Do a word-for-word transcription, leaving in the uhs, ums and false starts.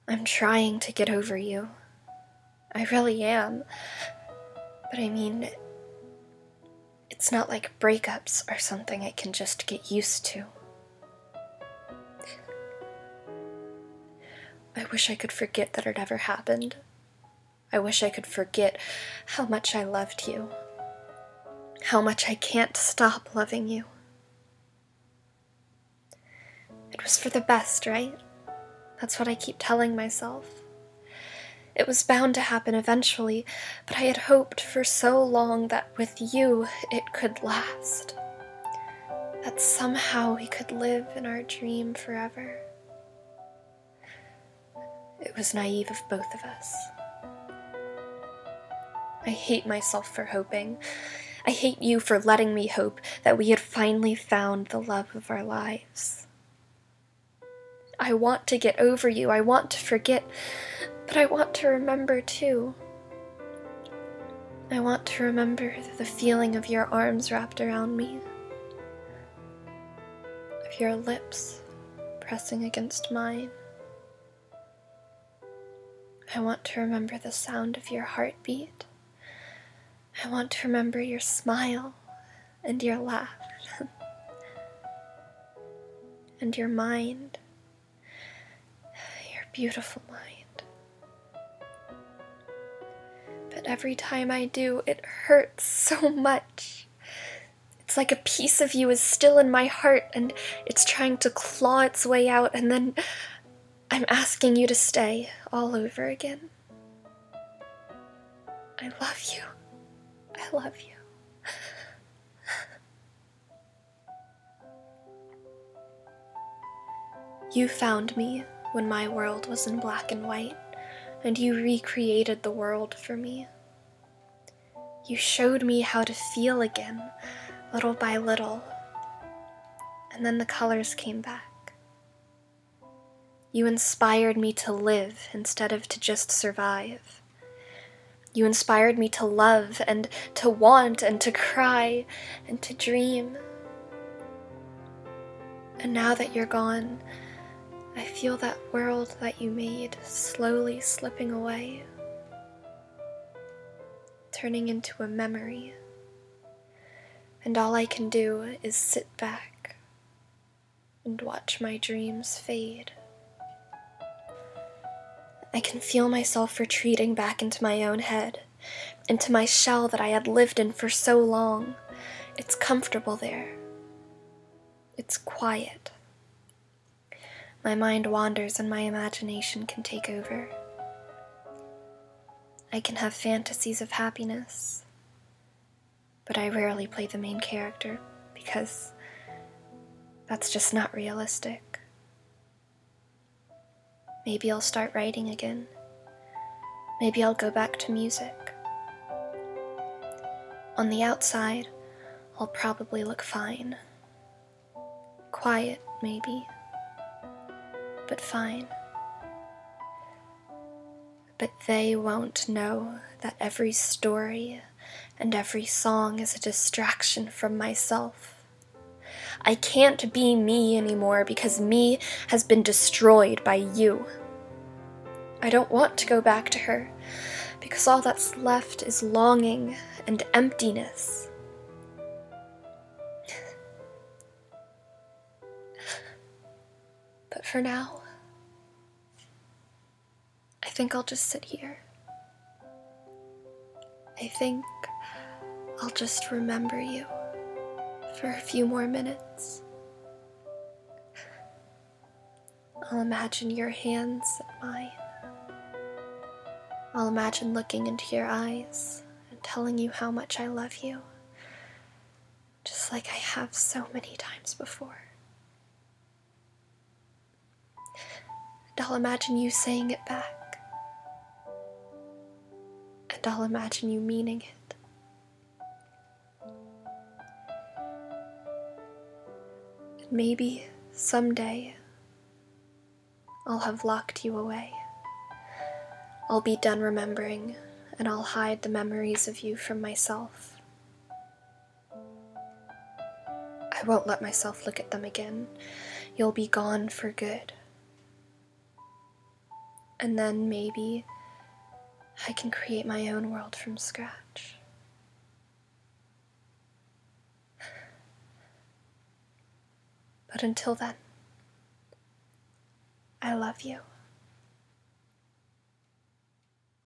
I'm trying to get over you. I really am. But I mean, it's not like breakups are something I can just get used to. I wish I could forget that it ever happened. I wish I could forget how much I loved you. How much I can't stop loving you. It was for the best, right? That's what I keep telling myself. It was bound to happen eventually, but I had hoped for so long that with you it could last. That somehow we could live in our dream forever. It was naive of both of us. I hate myself for hoping. I hate you for letting me hope that we had finally found the love of our lives. I want to get over you, I want to forget, but I want to remember too. I want to remember the feeling of your arms wrapped around me, of your lips pressing against mine. I want to remember the sound of your heartbeat. I want to remember your smile and your laugh and your mind, your beautiful mind. But every time I do, it hurts so much. It's like a piece of you is still in my heart and it's trying to claw its way out, and then I'm asking you to stay all over again. I love you. I love you. You found me when my world was in black and white, and you recreated the world for me. You showed me how to feel again, little by little, and then the colors came back. You inspired me to live instead of to just survive. You inspired me to love and to want and to cry and to dream. And now that you're gone, I feel that world that you made slowly slipping away, turning into a memory. And all I can do is sit back and watch my dreams fade. I can feel myself retreating back into my own head, into my shell that I had lived in for so long. It's comfortable there. It's quiet. My mind wanders and my imagination can take over. I can have fantasies of happiness, but I rarely play the main character because that's just not realistic. Maybe I'll start writing again. Maybe I'll go back to music. On the outside, I'll probably look fine. Quiet, maybe, but fine. But they won't know that every story and every song is a distraction from myself. I can't be me anymore because me has been destroyed by you. I don't want to go back to her because all that's left is longing and emptiness. But for now, I think I'll just sit here. I think I'll just remember you for a few more minutes. I'll imagine your hands in mine. I'll imagine looking into your eyes and telling you how much I love you, just like I have so many times before. And I'll imagine you saying it back. And I'll imagine you meaning it. And maybe someday I'll have locked you away. I'll be done remembering, and I'll hide the memories of you from myself. I won't let myself look at them again. You'll be gone for good. And then maybe I can create my own world from scratch. But until then, I love you.